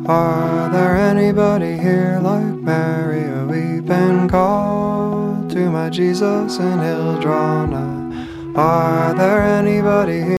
Are there anybody here like Mary? We've been called to my Jesus and he'll draw nigh. Are there anybody here?